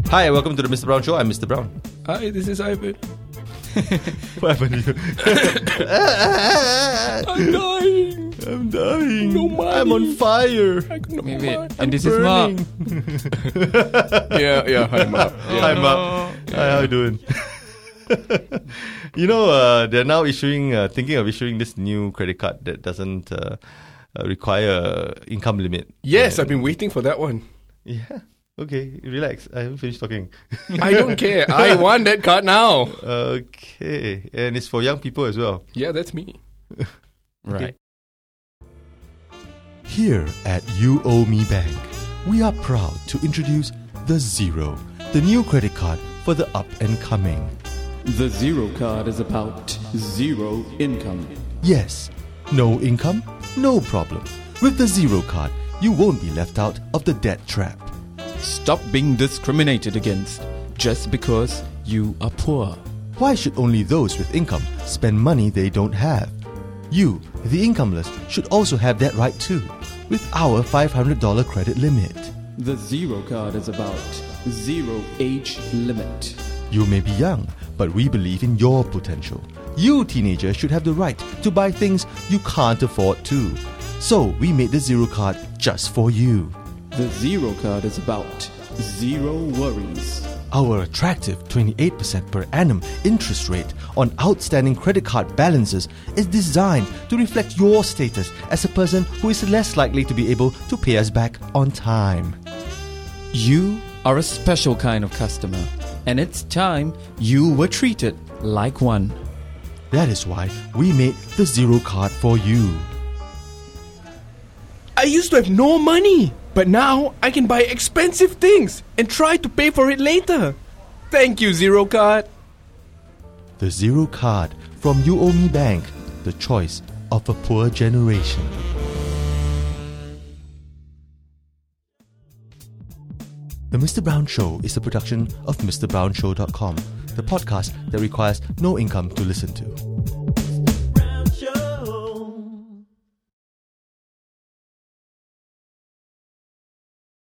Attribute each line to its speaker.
Speaker 1: Hi, welcome to the Mr. Brown Show. I'm Mr. Brown.
Speaker 2: Hi, this is Ivan.
Speaker 1: What happened to you?
Speaker 2: I'm dying. No money.
Speaker 1: I'm on fire.
Speaker 2: I got no
Speaker 3: Wait,
Speaker 2: money.
Speaker 3: and this is Mark.
Speaker 2: Yeah, hi, Mark.
Speaker 1: Hi, Mark. Hi, how you doing? They're now thinking of issuing this new credit card that doesn't require income limit.
Speaker 2: Yes, I've been waiting for that one.
Speaker 1: Yeah. Okay, relax. I haven't finished talking.
Speaker 2: I don't care. I want that card now.
Speaker 1: Okay. And it's for young people as well.
Speaker 2: Yeah, that's me.
Speaker 3: Right.
Speaker 4: Here at You Owe Me Bank, we are proud to introduce the Zero, the new credit card for the up and coming.
Speaker 5: The Zero card is about zero income.
Speaker 4: Yes, no income, no problem. With the Zero card, you won't be left out of the debt trap.
Speaker 5: Stop being discriminated against just because you are poor.
Speaker 4: Why should only those with income spend money they don't have? You, the incomeless, should also have that right too, with our $500 credit limit.
Speaker 5: The Zero card is about zero age limit.
Speaker 4: You may be young, but we believe in your potential. You teenagers should have the right to buy things you can't afford to. So we made the Zero card just for you.
Speaker 5: The Zero card is about zero worries.
Speaker 4: Our attractive 28% per annum interest rate on outstanding credit card balances is designed to reflect your status as a person who is less likely to be able to pay us back on time.
Speaker 5: You are a special kind of customer, and it's time you were treated like one.
Speaker 4: That is why we made the Zero card for you.
Speaker 2: I used to have no money, but now I can buy expensive things and try to pay for it later. Thank you, Zero card.
Speaker 4: The Zero card from You Owe Me Bank, the choice of a poor generation. The Mr. Brown Show is a production of MrBrownShow.com, the podcast that requires no income to listen to.